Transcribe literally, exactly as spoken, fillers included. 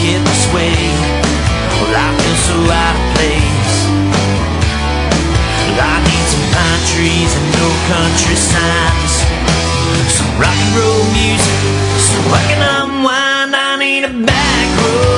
get this way. Well, I feel so out of place. I need some pine trees and no country signs, some rock and roll music so I can unwind. I need a back road